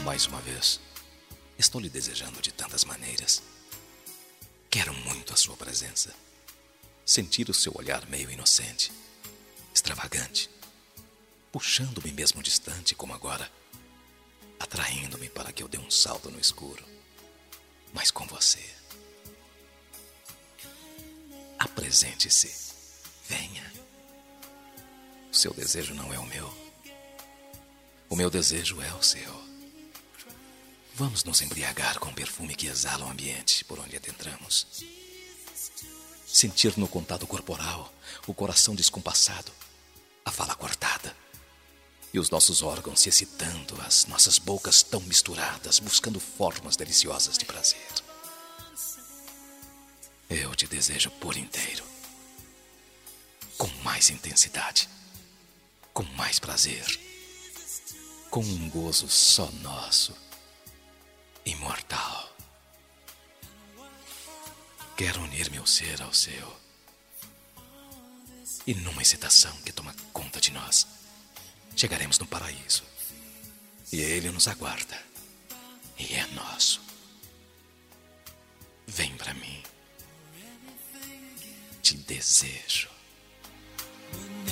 Mais uma vez, estou lhe desejando de tantas maneiras. Quero muito a sua presença. Sentir o seu olhar meio inocente, extravagante, puxando-me mesmo distante como agora, atraindo-me para que eu dê um salto no escuro, mas com você. Apresente-se, venha. O seu desejo não é o meu. O meu desejo é o seu. Vamos nos embriagar com o perfume que exala o ambiente por onde adentramos. Sentir no contato corporal o coração descompassado, a fala cortada e os nossos órgãos se excitando, as nossas bocas tão misturadas, buscando formas deliciosas de prazer. Eu te desejo por inteiro, com mais intensidade, com mais prazer, com um gozo só nosso, imortal. Quero unir meu ser ao seu, e numa excitação que toma conta de nós, chegaremos no paraíso, e ele nos aguarda, e é nosso. Vem pra mim, te desejo.